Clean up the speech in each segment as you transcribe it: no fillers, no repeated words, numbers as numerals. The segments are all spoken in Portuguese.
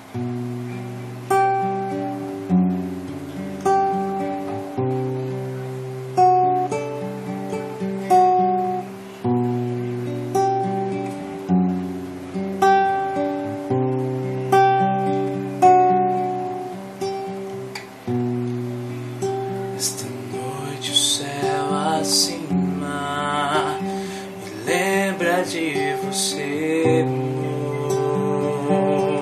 Esta noite o céu acima me lembra de você, amor.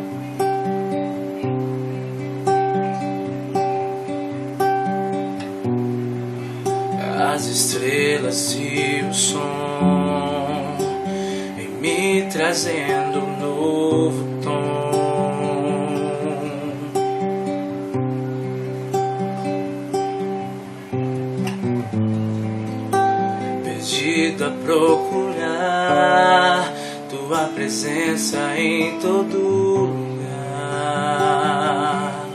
As estrelas e o som em me trazendo um novo tom. Perdido a procurar tua presença em todo lugar.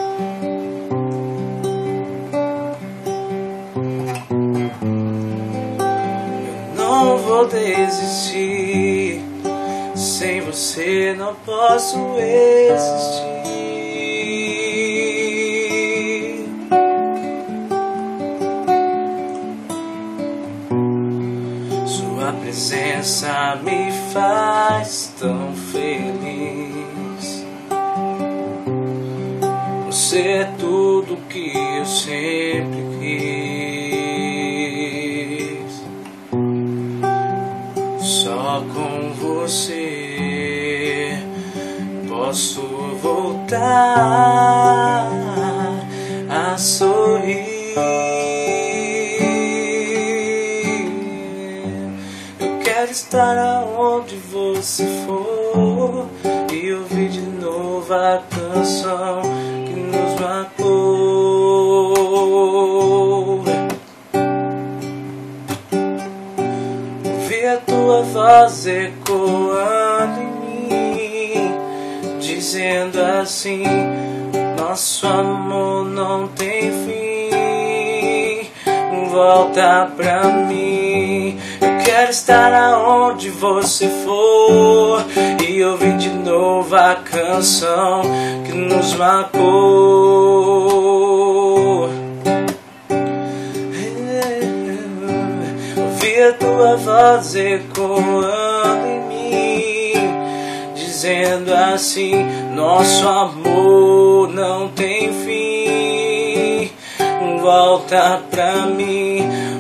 Eu não vou desistir, sem você não posso existir. Sua presença me faz tão feliz. Você é tudo que eu sempre quis. Só com você posso voltar a sorrir. Quero estar aonde você for e ouvir de novo a canção que nos marcou. Ouvir a tua voz ecoando em mim, dizendo assim: nosso amor não tem fim. Volta pra mim. Quero estar aonde você for e ouvir de novo a canção que nos marcou. Ouvir a tua voz ecoando em mim, dizendo assim: nosso amor não tem fim. Volta pra mim.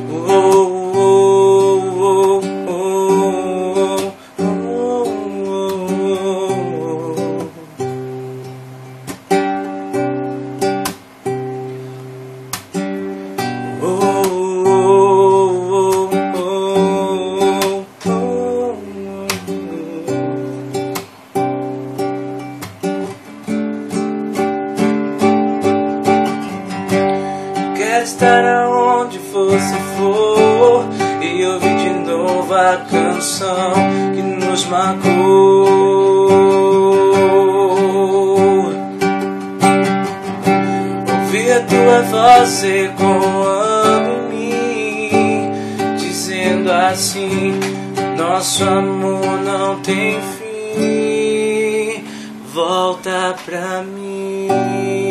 Quero estar aonde você for e ouvir de novo a canção que nos marcou. Ouvir a tua voz ecoando em mim, dizendo assim: nosso amor não tem fim. Volta pra mim.